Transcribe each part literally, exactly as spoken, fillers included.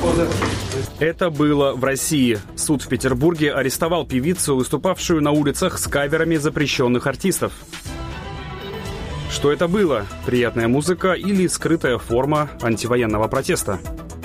Это было в России. Суд в Петербурге арестовал певицу, выступавшую на улицах с каверами запрещенных артистов. Что это было? Приятная музыка или скрытая форма антивоенного протеста?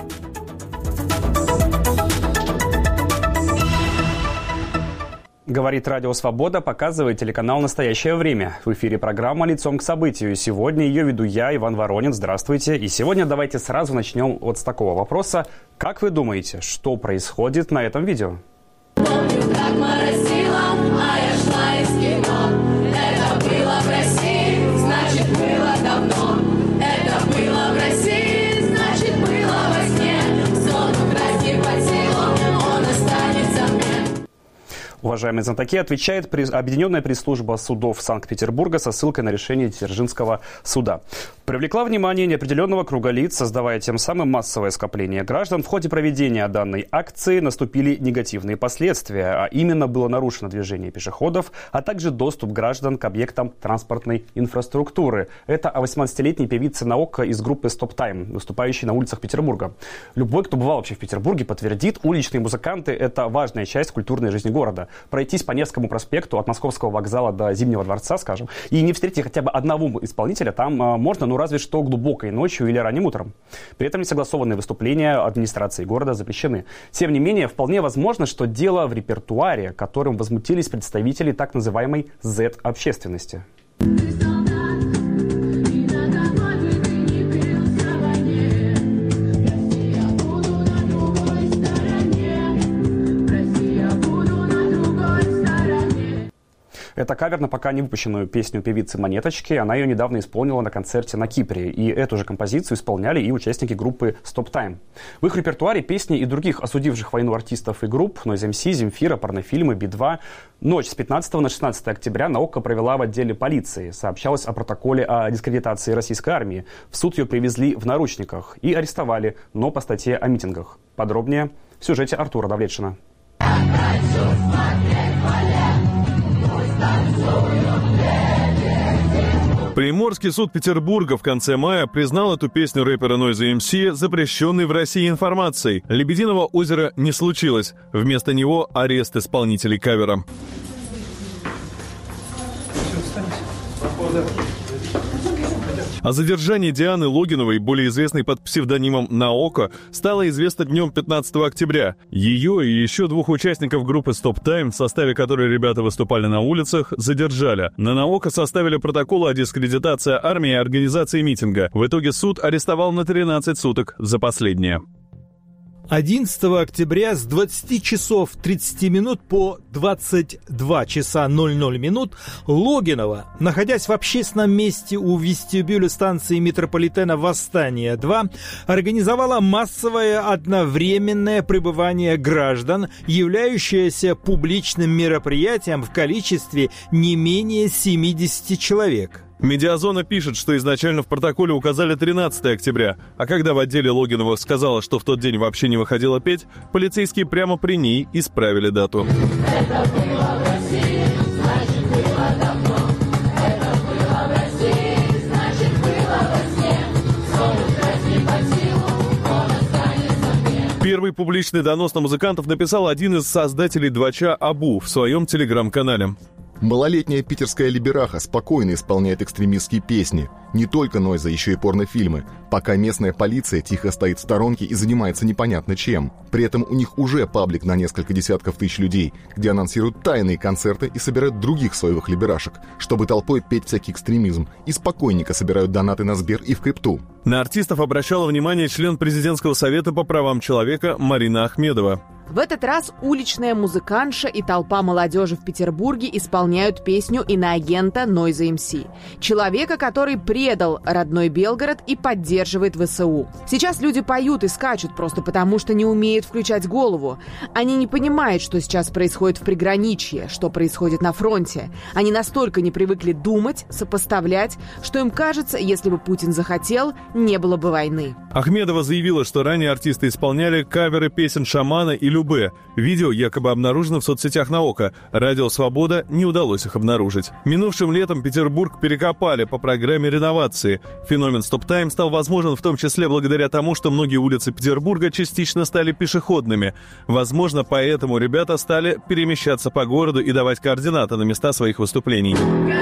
Говорит Радио Свобода, показывает телеканал «Настоящее время». В эфире программа «Лицом к событию». Сегодня ее веду я, Иван Воронин. Здравствуйте. И сегодня давайте сразу начнем вот с такого вопроса. Как вы думаете, что происходит на этом видео? Помню, как моросило, а я шла из кино. Это было в России, значит, было давно. Это было в России, значит, было во сне. Сон украсть не под силу, он останется мне. Уважаемые знатоки, отвечает Объединенная пресс-служба судов Санкт-Петербурга со ссылкой на решение Дзержинского суда. Привлекла внимание неопределенного круга лиц, создавая тем самым массовое скопление граждан. В ходе проведения данной акции наступили негативные последствия, а именно было нарушено движение пешеходов, а также доступ граждан к объектам транспортной инфраструктуры. Это о восемнадцатилетней певице наука из группы Stop Time, выступающей на улицах Петербурга. Любой, кто бывал вообще в Петербурге, подтвердит, уличные музыканты – это важная часть культурной жизни города. Пройтись по Невскому проспекту от Московского вокзала до Зимнего дворца, скажем, и не встретить хотя бы одного исполнителя там а, можно, ну разве что глубокой ночью или ранним утром. При этом несогласованные выступления администрации города запрещены. Тем не менее, вполне возможно, что дело в репертуаре, которым возмутились представители так называемой зет-общественности. Это кавер на пока не выпущенную песню певицы Монеточки. Она ее недавно исполнила на концерте на Кипре. И эту же композицию исполняли и участники группы Stop Time. В их репертуаре песни и других осудивших войну артистов и групп Noise эм си, Земфира, порнофильмы, Би два. Ночь с пятнадцатого на шестнадцатое октября наука провела в отделе полиции. Сообщалось о протоколе о дискредитации российской армии. В суд ее привезли в наручниках и арестовали, но по статье о митингах. Подробнее в сюжете Артура Давлетшина. Приморский суд Петербурга в конце мая признал эту песню рэпера Noise эм си запрещенной в России информацией. «Лебединого озера» не случилось. Вместо него арест исполнителей кавера. О задержании Дианы Логиновой, более известной под псевдонимом Наока, стало известно днем пятнадцатого октября. Ее и еще двух участников группы Stop Time, в составе которой ребята выступали на улицах, задержали. На Наока составили протокол о дискредитации армии и организации митинга. В итоге суд арестовал на тринадцать суток за последнее. одиннадцатого октября с двадцати часов тридцати минут по двадцать два часа ноль ноль минут Логинова, находясь в общественном месте у вестибюля станции метрополитена «Восстание-два», организовала массовое одновременное пребывание граждан, являющееся публичным мероприятием в количестве не менее семидесяти человек. Медиазона пишет, что изначально в протоколе указали тринадцатое октября, а когда в отделе Логинова сказала, что в тот день вообще не выходила петь, полицейские прямо при ней исправили дату. Это было в России, значит, было давно. Это было в России, значит, было во сне. Сон украсть не под силу, он останется мне. Первый публичный донос на музыкантов написал один из создателей двача Абу в своем телеграм-канале. Малолетняя питерская либераха спокойно исполняет экстремистские песни. Не только Нойза, еще и порнофильмы. Пока местная полиция тихо стоит в сторонке и занимается непонятно чем. При этом у них уже паблик на несколько десятков тысяч людей, где анонсируют тайные концерты и собирают других соевых либерашек, чтобы толпой петь всякий экстремизм, и спокойненько собирают донаты на Сбер и в крипту. На артистов обращала внимание член президентского совета по правам человека Марина Ахмедова. В этот раз уличная музыкантша и толпа молодежи в Петербурге исполняют песню иноагента Noise эм си. Человека, который предал родной Белгород и поддерживает вэ эс у. Сейчас люди поют и скачут просто потому, что не умеют включать голову. Они не понимают, что сейчас происходит в приграничье, что происходит на фронте. Они настолько не привыкли думать, сопоставлять, что им кажется, если бы Путин захотел, не было бы войны. Ахмедова заявила, что ранее артисты исполняли каверы песен Шамана и Любе. Видео якобы обнаружено в соцсетях Наока. Радио «Свобода» не удалось их обнаружить. Минувшим летом Петербург перекопали по программе реновации. инновации. Феномен стоп-тайм стал возможен в том числе благодаря тому, что многие улицы Петербурга частично стали пешеходными. Возможно, поэтому ребята стали перемещаться по городу и давать координаты на места своих выступлений.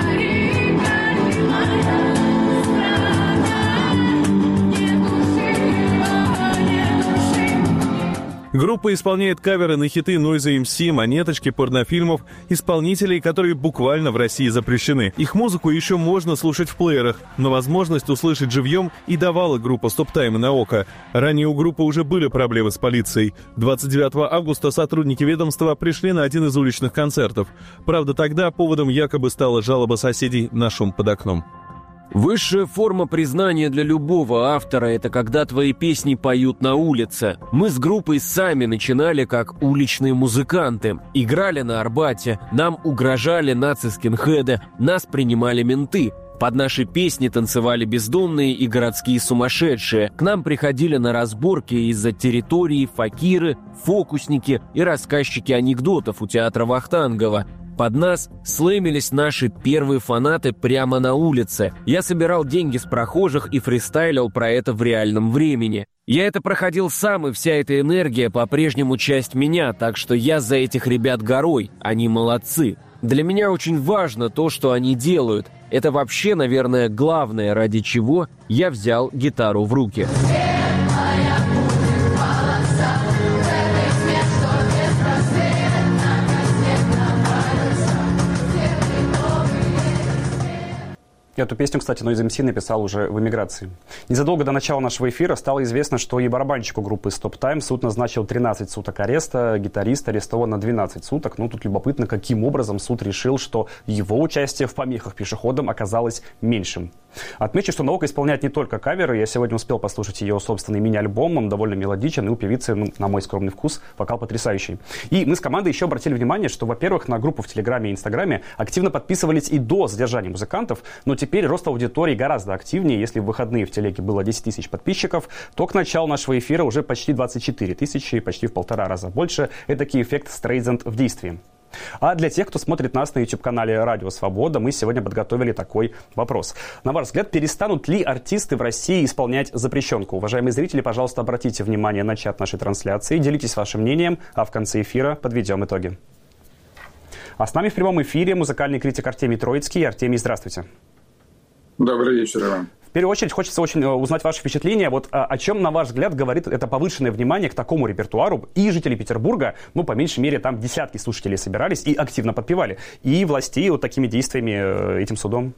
Группа исполняет каверы на хиты Noise эм си, Монеточки, порнофильмов, исполнителей, которые буквально в России запрещены. Их музыку еще можно слушать в плеерах, но возможность услышать живьем и давала группа стоп-тайм на око. Ранее у группы уже были проблемы с полицией. двадцать девятого августа сотрудники ведомства пришли на один из уличных концертов. Правда, тогда поводом якобы стала жалоба соседей на шум под окном. Высшая форма признания для любого автора – это когда твои песни поют на улице. Мы с группой сами начинали как уличные музыканты. Играли на Арбате, нам угрожали наци-скинхеды, нас принимали менты. Под наши песни танцевали бездомные и городские сумасшедшие. К нам приходили на разборки из-за территории факиры, фокусники и рассказчики анекдотов у театра Вахтангова. Под нас слэмились наши первые фанаты прямо на улице. Я собирал деньги с прохожих и фристайлил про это в реальном времени. Я это проходил сам, и вся эта энергия по-прежнему часть меня, так что я за этих ребят горой, они молодцы. Для меня очень важно то, что они делают. Это вообще, наверное, главное, ради чего я взял гитару в руки. Эту песню, кстати, Noise эм си написал уже в эмиграции. Незадолго до начала нашего эфира стало известно, что и барабанщику группы Stop Time суд назначил тринадцать суток ареста, гитарист арестован на двенадцать суток. Ну, тут любопытно, каким образом суд решил, что его участие в помехах пешеходам оказалось меньшим. Отмечу, что наука исполняет не только каверы. Я сегодня успел послушать ее собственный мини-альбом. Он довольно мелодичен, и у певицы, ну, на мой скромный вкус, вокал потрясающий. И мы с командой еще обратили внимание, что, во-первых, на группу в Телеграме и Инстаграме активно подписывались и до задержания музыкантов, но теперь рост аудитории гораздо активнее. Если в выходные в телеге было десять тысяч подписчиков, то к началу нашего эфира уже почти двадцать четыре тысячи, почти в полтора раза больше. Эдакий эффект Streisand в действии. А для тех, кто смотрит нас на YouTube-канале «Радио Свобода», мы сегодня подготовили такой вопрос. На ваш взгляд, перестанут ли артисты в России исполнять запрещенку? Уважаемые зрители, пожалуйста, обратите внимание на чат нашей трансляции, делитесь вашим мнением, а в конце эфира подведем итоги. А с нами в прямом эфире музыкальный критик Артемий Троицкий. Артемий, здравствуйте. Добрый вечер, Иван. В первую очередь хочется очень узнать ваши впечатления. Вот о чем, на ваш взгляд, говорит это повышенное внимание к такому репертуару и жителей Петербурга, ну, по меньшей мере, там десятки слушателей собирались и активно подпевали, и властей вот такими действиями, этим судом?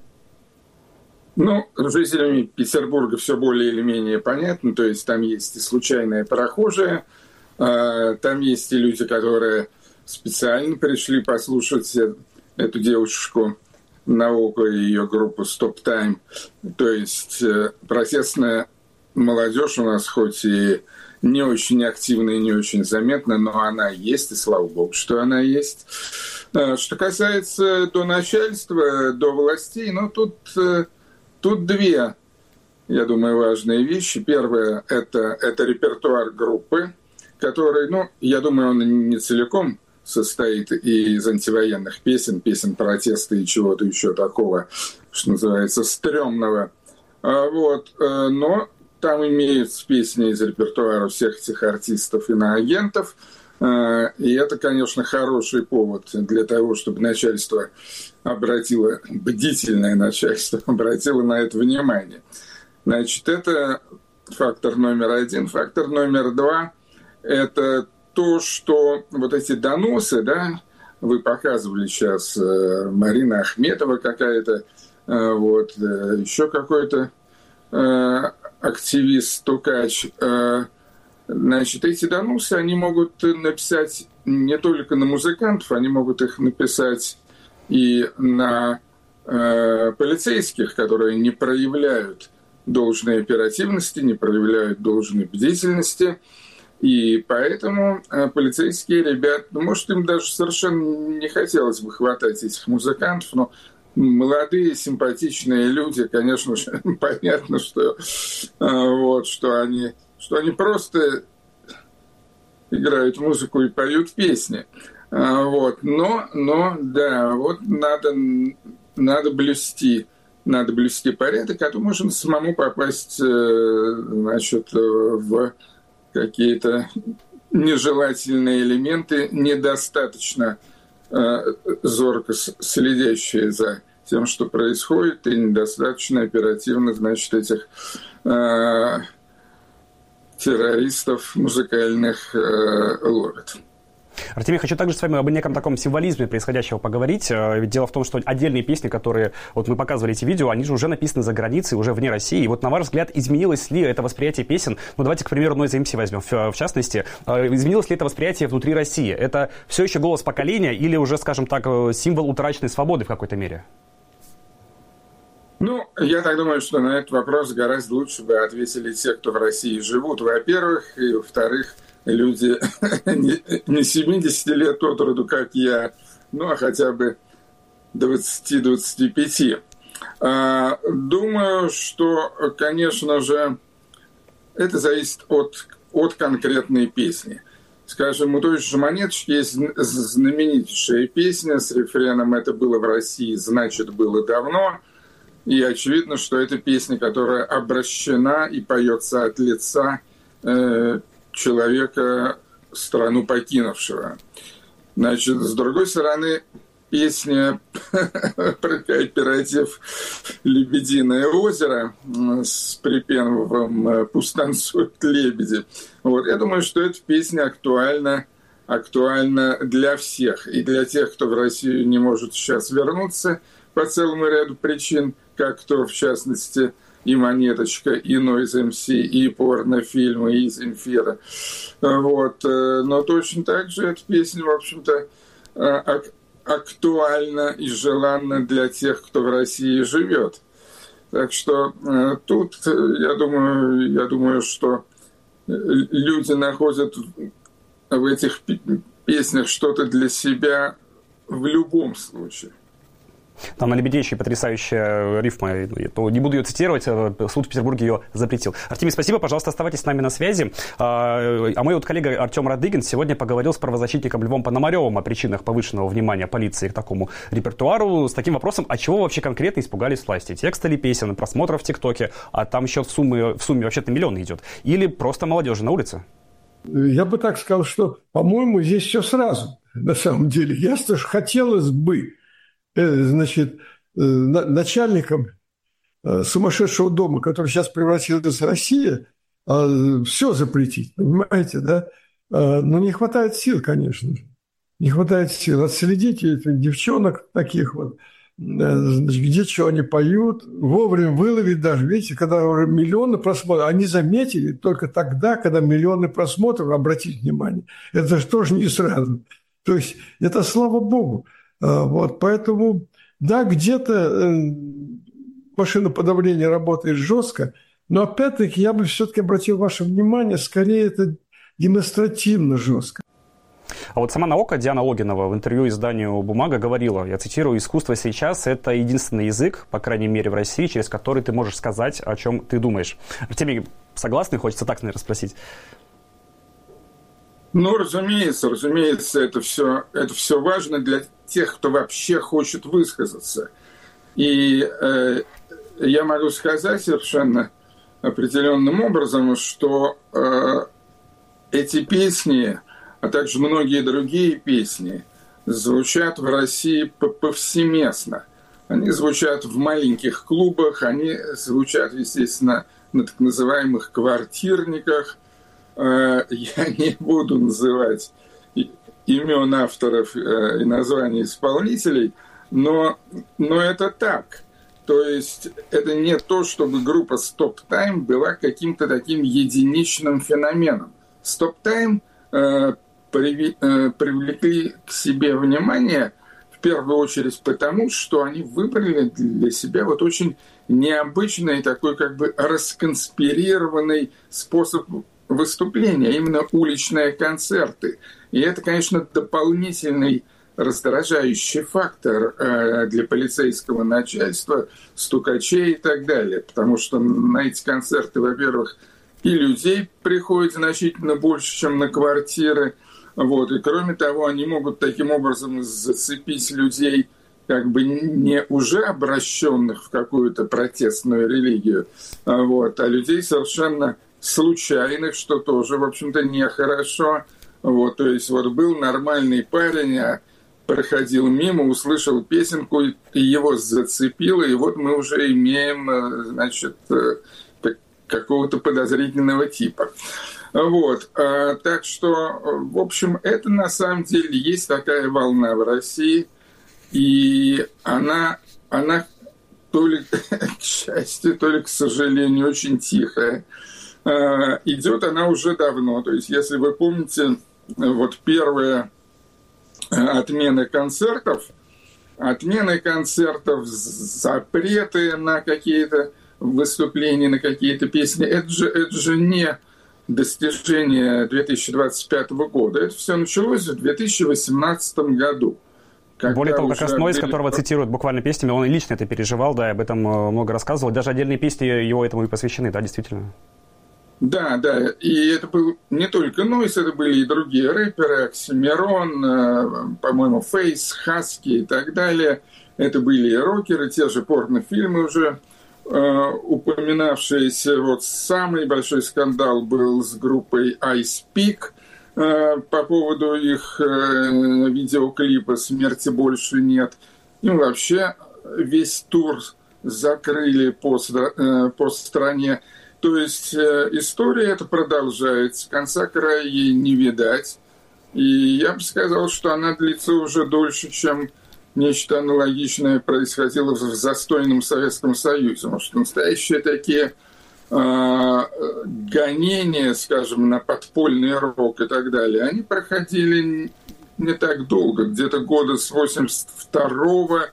Ну, жителями Петербурга все более или менее понятно, то есть там есть и случайные прохожие, там есть и люди, которые специально пришли послушать эту девушку Наоко и ее группу Stop Time. То есть э, протестная молодежь у нас хоть и не очень активная и не очень заметна, но она есть, и слава богу, что она есть. Э, что касается до начальства, до властей, ну тут, э, тут две, я думаю, важные вещи. Первое – это, это репертуар группы, который, ну, я думаю, он не целиком состоит из антивоенных песен, песен протеста и чего-то еще такого, что называется, стрёмного. Вот. Но там имеются песни из репертуара всех этих артистов и иноагентов. И это, конечно, хороший повод для того, чтобы начальство обратило, бдительное начальство обратило на это внимание. Значит, это фактор номер один. Фактор номер два – это то, что вот эти доносы, да, вы показывали сейчас, э, Марина Ахметова какая-то, э, вот, э, еще какой-то э, активист, Тукач, э, значит, эти доносы, они могут написать не только на музыкантов, они могут их написать и на э, полицейских, которые не проявляют должной оперативности, не проявляют должной бдительности. И поэтому э, полицейские ребята, ну, может, им даже совершенно не хотелось бы хватать этих музыкантов, но молодые, симпатичные люди, конечно же, понятно, что, э, вот, что, они, что они просто играют музыку и поют песни. Э, вот. но, но, да, вот надо, надо блюсти надо блюсти порядок, а то можно самому попасть, значит, в какие-то нежелательные элементы, недостаточно зорко следящие за тем, что происходит, и недостаточно оперативно, значит, этих э, террористов музыкальных э, ловят. Артемий, хочу также с вами об неком таком символизме происходящего поговорить. Ведь дело в том, что отдельные песни, которые вот мы показывали эти видео, они же уже написаны за границей, уже вне России. И вот на ваш взгляд, изменилось ли это восприятие песен? Ну давайте, к примеру, Noise эм си возьмем. В частности, изменилось ли это восприятие внутри России? Это все еще голос поколения или уже, скажем так, символ утраченной свободы в какой-то мере? Ну, я так думаю, что на этот вопрос гораздо лучше бы ответили те, кто в России живут, во-первых, и во-вторых, люди не семьдесят лет от роду, как я, ну, а хотя бы двадцать-двадцать пять. Думаю, что, конечно же, это зависит от, от конкретной песни. Скажем, у той же «Монеточки» есть знаменитейшая песня с рефреном «Это было в России, значит, было давно». И очевидно, что это песня, которая обращена и поется от лица э, человека, страну покинувшего. Значит, с другой стороны, песня про кооператив «Лебединое озеро» с припевом «Пусть танцуют лебеди». Вот. Я думаю, что эта песня актуальна, актуальна для всех. И для тех, кто в Россию не может сейчас вернуться по целому ряду причин, как то, в частности, и «Монеточка», и Noise эм си, и порнофильмы, и Земфира. Вот. Но точно так же эта песня, в общем-то, актуальна и желанна для тех, кто в России живет. Так что тут, я думаю, я думаю, что люди находят в этих песнях что-то для себя в любом случае. Там на «Лебеде» еще потрясающая рифма. Не буду ее цитировать, суд в Петербурге ее запретил. Артемий, спасибо, пожалуйста, оставайтесь с нами на связи. А мой вот коллега Артем Радыгин сегодня поговорил с правозащитником Львом Пономаревым о причинах повышенного внимания полиции к такому репертуару с таким вопросом, а чего вообще конкретно испугались власти? Текста ли песен, просмотров в ТикТоке, а там еще в сумме, в сумме вообще-то миллион идет? Или просто молодежи на улице? Я бы так сказал, что, по-моему, здесь все сразу. На самом деле, ясно, что хотелось бы, значит, начальником сумасшедшего дома, который сейчас превратилась в Россию, все запретить, понимаете, да? Но не хватает сил, конечно же. Не хватает сил отследить этих девчонок таких вот, где что они поют, вовремя выловить даже. Видите, когда уже миллионы просмотров, они заметили только тогда, когда миллионы просмотров, обратите внимание, это же тоже не сразу. То есть это слава богу. Вот, поэтому, да, где-то машина подавления работает жестко, но опять-таки я бы все-таки обратил ваше внимание, скорее это демонстративно жестко. А вот сама наука Диана Логинова в интервью изданию «Бумага» говорила, я цитирую, «Искусство сейчас – это единственный язык, по крайней мере в России, через который ты можешь сказать, о чем ты думаешь». Артемий, согласны? Хочется так, наверное, спросить. Ну, разумеется, разумеется, это все, это все важно для тех, кто вообще хочет высказаться. И э, я могу сказать совершенно определенным образом, что э, эти песни, а также многие другие песни, звучат в России повсеместно. Они звучат в маленьких клубах, они звучат, естественно, на так называемых квартирниках. Я не буду называть имен авторов и названий исполнителей, но, но это так. То есть это не то, чтобы группа Stop Time была каким-то таким единичным феноменом. Stop Time э, приви, э, привлекли к себе внимание в первую очередь потому, что они выбрали для себя вот очень необычный такой как бы расконспирированный способ выступления, именно уличные концерты. И это, конечно, дополнительный раздражающий фактор э, для полицейского начальства, стукачей и так далее. Потому что на эти концерты, во-первых, и людей приходит значительно больше, чем на квартиры. Вот. И кроме того, они могут таким образом зацепить людей как бы не уже обращенных в какую-то протестную религию, вот, а людей совершенно случайных, что тоже, в общем-то, нехорошо. Вот, то есть вот был нормальный парень, а проходил мимо, услышал песенку, и его зацепило, и вот мы уже имеем, значит, какого-то подозрительного типа. Вот, так что, в общем, это на самом деле есть такая волна в России, и она, она то ли к счастью, то ли к сожалению, очень тихая. Идет она уже давно, то есть, если вы помните, вот первые отмены концертов, отмены концертов, запреты на какие-то выступления, на какие-то песни, это же, это же не достижение две тысячи двадцать пятого года. Это все началось в две тысячи восемнадцатом году. Более того, как раз Нойз, были... которого цитируют буквально песнями, он и лично это переживал, да, и об этом много рассказывал. Даже отдельные песни его этому и посвящены, да, действительно. Да, да, и это был не только Нойз, это были и другие рэперы, Оксимирон, по-моему, Фейс, Хаски и так далее. Это были и рокеры, те же порнофильмы уже э, упоминавшиеся. Вот самый большой скандал был с группой Ice Peak э, по поводу их э, видеоклипа «Смерти больше нет». Ну, вообще весь тур закрыли по, э, по стране. То есть э, история эта продолжается, конца края ей не видать. И я бы сказал, что она длится уже дольше, чем нечто аналогичное происходило в застойном Советском Союзе. Потому что настоящие такие э, гонения, скажем, на подпольный рок и так далее, они проходили не так долго, где-то года с восемьдесят второго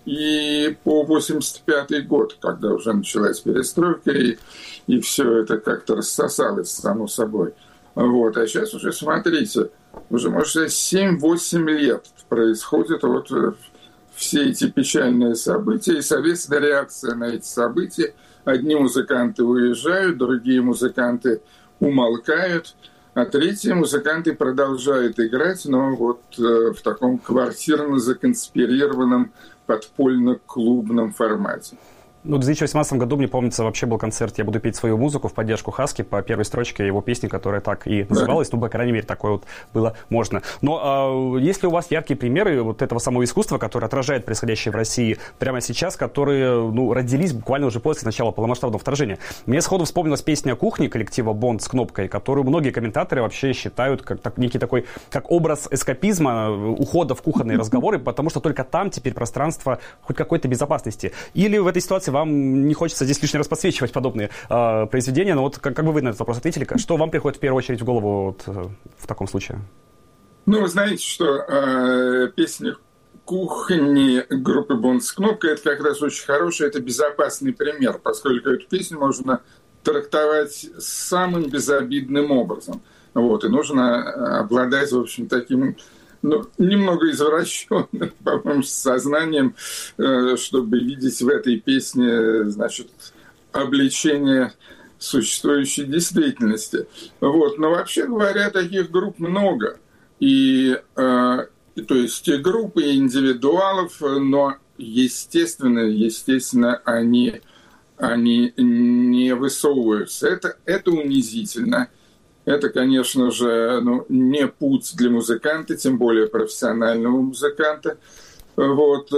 и по восемьдесят пятый год, когда уже началась перестройка, и, и все это как-то рассосалось само собой. Вот. А сейчас уже, смотрите, уже, может, семь-восемь лет происходят вот все эти печальные события, и соответственно реакция на эти события. Одни музыканты уезжают, другие музыканты умолкают, а третьи музыканты продолжают играть, но вот э, в таком квартирно законспирированном подпольно-клубном формате. Ну, в две тысячи восемнадцатом году, мне помнится, вообще был концерт «Я буду петь свою музыку» в поддержку Хаски по первой строчке его песни, которая так и называлась. Да. Ну, по крайней мере, такое вот было можно. Но а, есть ли у вас яркие примеры вот этого самого искусства, которое отражает происходящее в России прямо сейчас, которые, ну, родились буквально уже после начала полномасштабного вторжения? Мне сходу вспомнилась песня «Кухни» коллектива «Бонд» с кнопкой, которую многие комментаторы вообще считают как так, некий такой, как образ эскапизма, ухода в кухонные разговоры, потому что только там теперь пространство хоть какой-то безопасности. Или в этой ситуации вам не хочется здесь лишний раз подсвечивать подобные э, произведения, но вот как, как бы вы на этот вопрос ответили, что вам приходит в первую очередь в голову вот, э, в таком случае? Ну, вы знаете, что э, песня «Кухни» группы «Бонд» с кнопкой — это как раз очень хороший, это безопасный пример, поскольку эту песню можно трактовать самым безобидным образом. Вот, и нужно обладать, в общем, таким... Ну, немного извращенным, по-моему, сознанием, чтобы видеть в этой песне, значит, обличение существующей действительности. Вот. Но вообще говоря, таких групп много. И, э, то есть и группы, и индивидуалов, но естественно, естественно, они, они не высовываются. Это, это унизительно. Это, конечно же, ну, не путь для музыканта, тем более профессионального музыканта. Вот.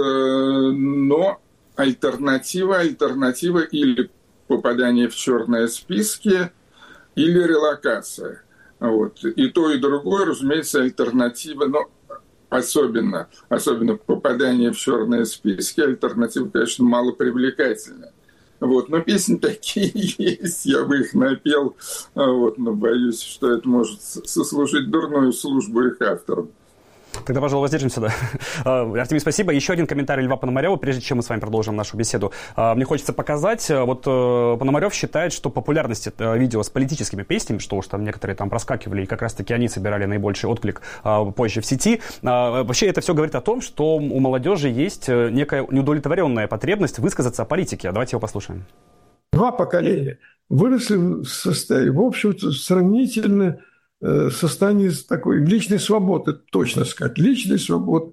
Но альтернатива, альтернатива или попадание в черные списки, или релокация. Вот. И то, и другое, разумеется, альтернатива, но особенно, особенно попадание в черные списки, альтернатива, конечно, малопривлекательная. Вот, но песни такие есть, я бы их напел, вот, но боюсь, что это может сослужить дурную службу их авторам. Тогда, пожалуй, воздержимся, да. Артемий, спасибо. Еще один комментарий Льва Пономарева, прежде чем мы с вами продолжим нашу беседу. Мне хочется показать, вот Пономарев считает, что популярность видео с политическими песнями, что уж там некоторые там проскакивали, и как раз-таки они собирали наибольший отклик позже в сети, вообще это все говорит о том, что у молодежи есть некая неудовлетворенная потребность высказаться о политике. Давайте его послушаем. Два поколения выросли в состоянии, в общем-то, сравнительно состоянии такой личной свободы, точно сказать, личной свободы,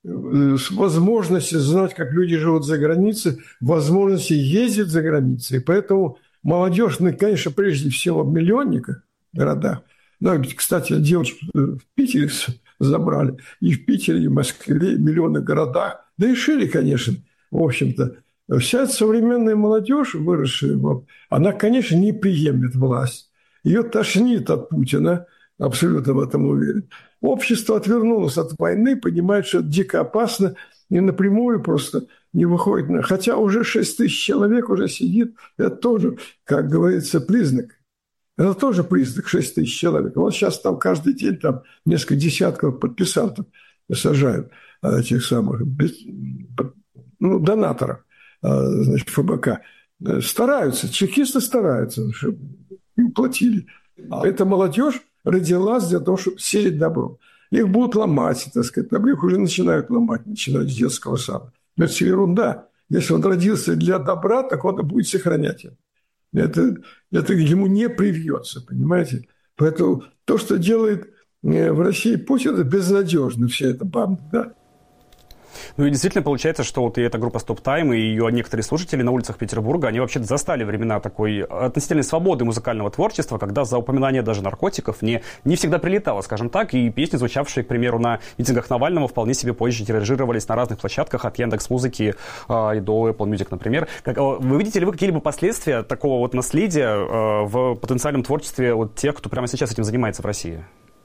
с возможностью знать, как люди живут за границей, возможности ездить за границей. Поэтому молодежь, ну, конечно, прежде всего в миллионниках городах. Ну, кстати, девочку в Питере забрали. И в Питере, и в Москве, и в миллионных городах. Да и шире, конечно, в общем-то. Вся эта современная молодежь, выросшая, она, конечно, не приемлет власть. Ее тошнит от Путина, абсолютно в этом уверен. Общество отвернулось от войны, понимает, что это дико опасно, и напрямую просто не выходит. На... Хотя уже шесть тысяч человек уже сидит, это тоже, как говорится, признак. Это тоже признак шесть тысяч человек. Вот сейчас там каждый день там несколько десятков подписантов сажают этих самых ну, донаторов, значит, ФБК. Стараются, чекисты стараются, чтобы им платили. А эта молодежь родилась для того, чтобы сеять добро. Их будут ломать, так сказать, там их уже начинают ломать, начинают с детского сада. Но это все ерунда. Если он родился для добра, так он и будет сохранять это. Это, это ему не привьется, понимаете? Поэтому то, что делает в России Путин, это безнадежно, вся эта банда, да. Ну и действительно получается, что вот и эта группа Stop Time, и ее некоторые слушатели на улицах Петербурга, они вообще застали времена такой относительной свободы музыкального творчества, когда за упоминание даже наркотиков не, не всегда прилетало, скажем так, и песни, звучавшие, к примеру, на митингах Навального, вполне себе позже тиражировались на разных площадках, от Яндекс.Музыки э, и до Apple Music, например. Как, вы видите ли вы какие-либо последствия такого вот наследия э, в потенциальном творчестве вот тех, кто прямо сейчас этим занимается в России?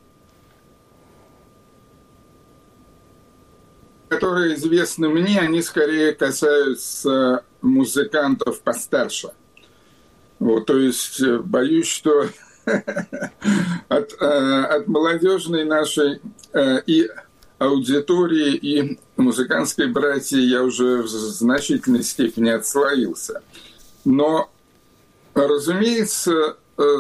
Которые известны мне, они скорее касаются музыкантов постарше. Вот, то есть боюсь, что от, от молодежной нашей и аудитории, и музыкантской братьи я уже в значительной степени отслоился. Но, разумеется,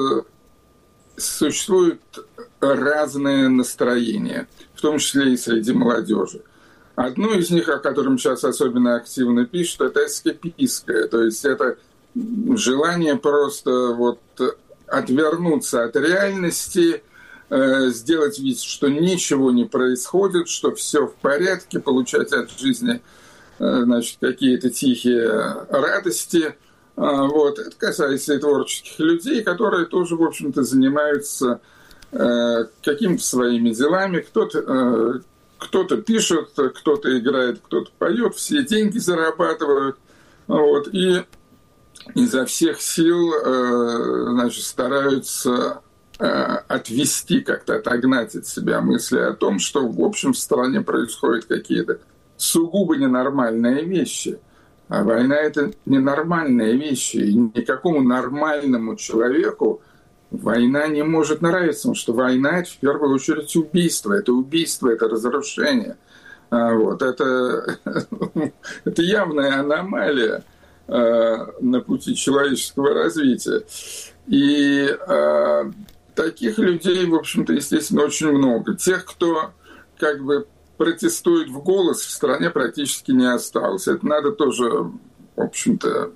существуют разные настроения, в том числе и среди молодежи. Одно из них, о котором сейчас особенно активно пишут, это эскапистское, то есть это желание просто вот отвернуться от реальности, э, сделать вид, что ничего не происходит, что все в порядке, получать от жизни э, значит, какие-то тихие радости. Э, вот. Это касается и творческих людей, которые тоже, в общем-то, занимаются э, какими-то своими делами. Кто-то... Э, Кто-то пишет, кто-то играет, кто-то поет, все деньги зарабатывают. Вот, и изо всех сил значит, стараются отвести, как-то отогнать от себя мысли о том, что в общем в стране происходят какие-то сугубо ненормальные вещи. А война – это ненормальные вещи. И никакому нормальному человеку война не может нравиться, потому что война – это в первую очередь убийство. Это убийство, это разрушение. Вот. Это, это явная аномалия на пути человеческого развития. И а, таких людей, в общем-то, естественно, очень много. Тех, кто как бы протестует в голос, в стране практически не осталось. Это надо тоже, в общем-то,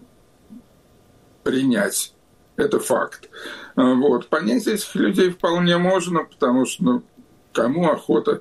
принять. Это факт. Вот. Понять этих людей вполне можно, потому что ну, кому охота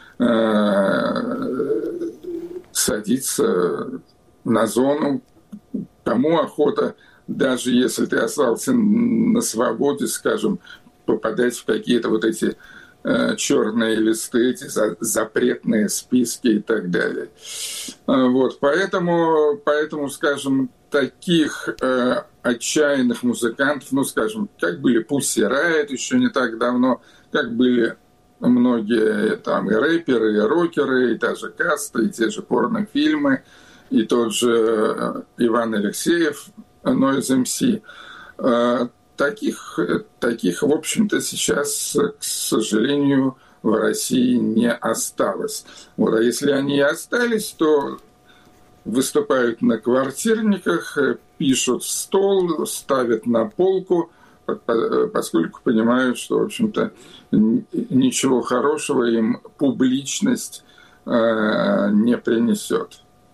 э, садиться на зону, кому охота, даже если ты остался на свободе, скажем, попадать в какие-то вот эти э, черные листы, эти за, запретные списки и так далее. Вот. Поэтому, поэтому, скажем, таких э, отчаянных музыкантов, ну, скажем, как были Pussy Riot еще не так давно, как были многие там и рэперы, и рокеры, и та же Каста, и те же порнофильмы, и тот же Иван Алексеев, Noise эм си. Э, таких, таких, в общем-то, сейчас, к сожалению, в России не осталось. Вот. А если они и остались, то выступают на квартирниках, пишут в стол, ставят на полку, поскольку понимают, что, в общем-то, ничего хорошего им публичность не принесет.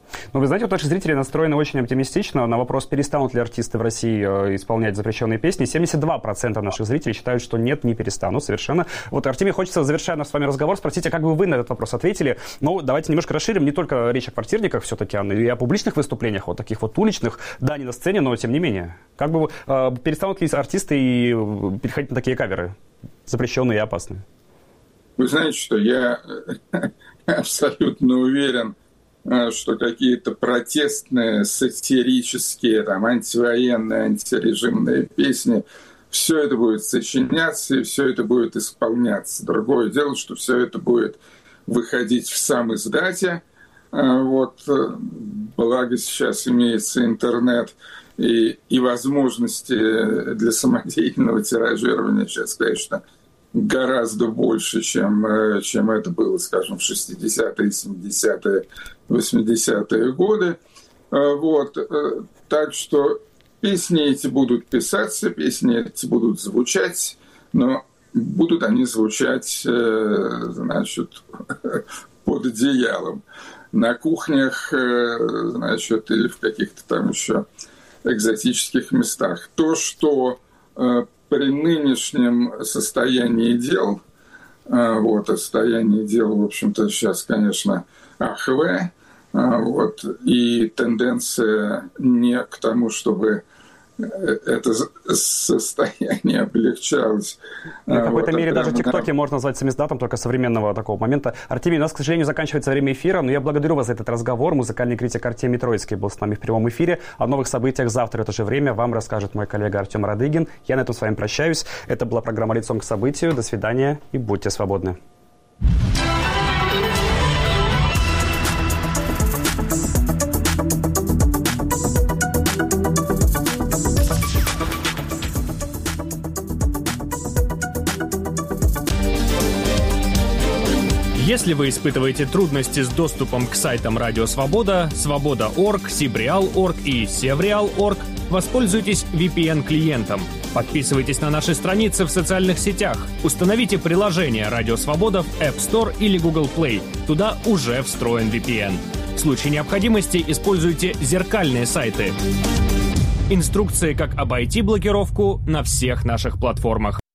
Ну, вы знаете, вот наши зрители настроены очень оптимистично. На вопрос, перестанут ли артисты в России исполнять запрещенные песни, семьдесят два процента наших зрителей считают, что нет, не перестанут совершенно. Вот, Артемий, хочется, завершая наш с вами разговор, спросить, а как бы вы на этот вопрос ответили? Ну, давайте немножко расширим, не только речь о квартирниках все-таки, Анна, и о публичных выступлениях, вот таких вот уличных, да, не на сцене, но тем не менее. Как бы э, перестанут ли артисты и переходить на такие каверы, запрещенные и опасные? Вы знаете, что я абсолютно уверен, что какие-то протестные, сатирические, там, антивоенные, антирежимные песни, все это будет сочиняться и все это будет исполняться. Другое дело, что все это будет выходить в сам издате. Вот, благо сейчас имеется интернет и, и возможности для самодеятельного тиражирования сейчас, конечно, гораздо больше, чем, чем это было, скажем, в шестидесятые, семидесятые, восьмидесятые годы. Вот. Так что песни эти будут писаться, песни эти будут звучать, но будут они звучать, значит, под одеялом. На кухнях, значит, или в каких-то там еще экзотических местах. То, что при нынешнем состоянии дел, вот, состояние дел, в общем-то, сейчас, конечно, ахве, вот, и тенденция не к тому, чтобы это состояние облегчалось. Ну, в какой-то вот, мере даже прямо... ТикТоки можно назвать самиздатом только современного такого момента. Артемий, у нас, к сожалению, заканчивается время эфира, но я благодарю вас за этот разговор. Музыкальный критик Артемий Троицкий был с нами в прямом эфире. О новых событиях завтра в это же время вам расскажет мой коллега Артем Радыгин. Я на этом с вами прощаюсь. Это была программа «Лицом к событию». До свидания и будьте свободны. Если вы испытываете трудности с доступом к сайтам Радио Свобода, Свобода точка орг, Сибреал точка орг и Севреал точка орг, воспользуйтесь ви пи эн-клиентом. Подписывайтесь на наши страницы в социальных сетях. Установите приложение Радио Свобода в App Store или Google Play. Туда уже встроен ви пи эн. В случае необходимости используйте зеркальные сайты. Инструкции, как обойти блокировку на всех наших платформах.